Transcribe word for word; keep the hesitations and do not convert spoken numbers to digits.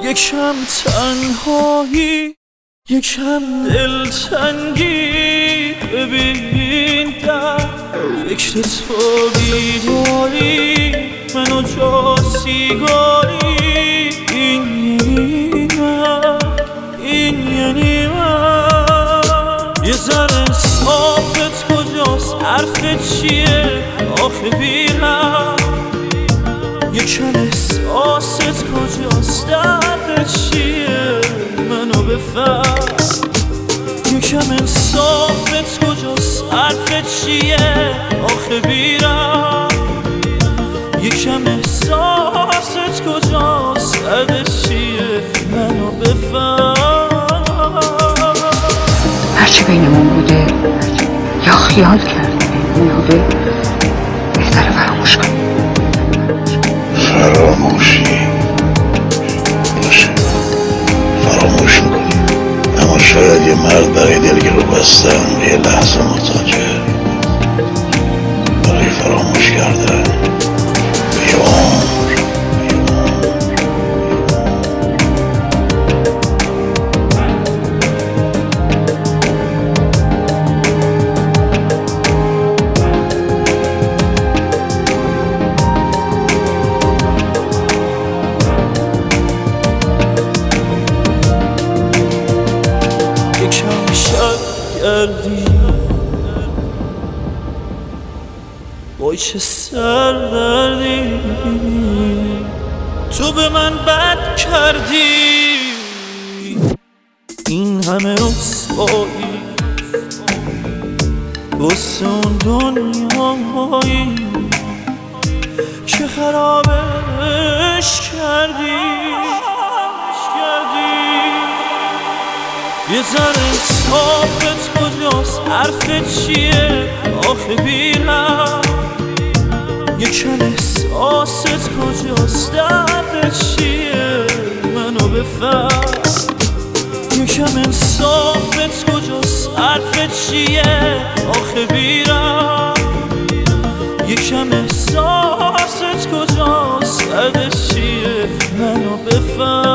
یکم تنهایی یکم دلتنگی، ببین در فکر تو بیداری، منو جا سیگاری. این یعنی من، این یعنی من. یه ذره انصافت کجاست، حرفت چیه آخه بیرم. یکم احساست کجاست، دردت چیه منو بفهم. یکم انصافت کجاست، حرفت چیه آخه بیرم. یکم احساست کجاست، دردت چیه منو بفهم. هرچی بینمون بوده یا خیال کردی بینمون بوده، بهتره فراموش کنی. فراموشی باشه، فراموش میکنیم. اما شاید یه مرد برای دلگیرو بستن یه لحظه محتاجه، برای فراموش کردن یه عمر. یکم شب کردی وای چه سردردی، تو به من بد کردی. این همه رسوایی واسه اون دنیایی که خرابش کردی. یه ذره انصافت کجاست، حرفت چیه آخه بیرم. یکم احساست کجاست، دردت چیه منو بفهم. یکم انصافت کجاست، حرفت چیه آخه بیرم. یکم احساست کجاست، دردت چیه منو بفهم.